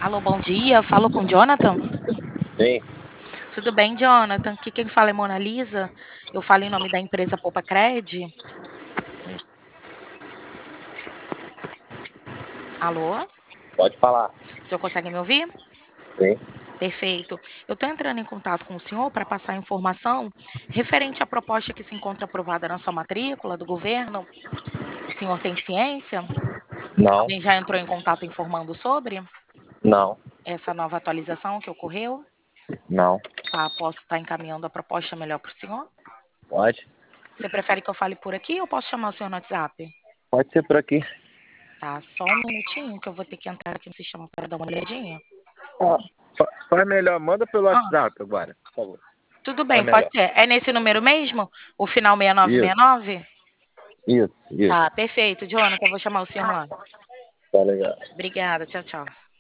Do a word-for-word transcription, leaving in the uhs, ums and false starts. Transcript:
Alô, bom dia. Falo com Jonathan? Sim, Tudo bem, Jonathan? Aqui quem fala é Mona Lisa. Eu falo em nome da empresa Poupa Cred. Alô? pode falar. O senhor consegue me ouvir? Sim. Perfeito. Eu estou entrando em contato com o senhor para passar informação referente à proposta que se encontra aprovada na sua matrícula do governo. O senhor tem ciência? Não, Alguém já entrou em contato informando sobre não, essa nova atualização que ocorreu? não. Tá, posso estar encaminhando a proposta melhor para o senhor? Pode? Você prefere que eu fale por aqui ou posso chamar o senhor no WhatsApp? Pode ser por aqui. Tá, só um minutinho que eu vou ter que entrar aqui no sistema para dar uma olhadinha. Ah, fa- faz melhor, manda pelo Ah, WhatsApp agora, por favor. tudo Faz bem, pode melhor. ser. É nesse número mesmo? O final seis nove seis Isso, nove? isso, isso. Tá, perfeito, Jonathan, eu vou chamar o senhor lá. Tá legal. Obrigada, tchau, tchau.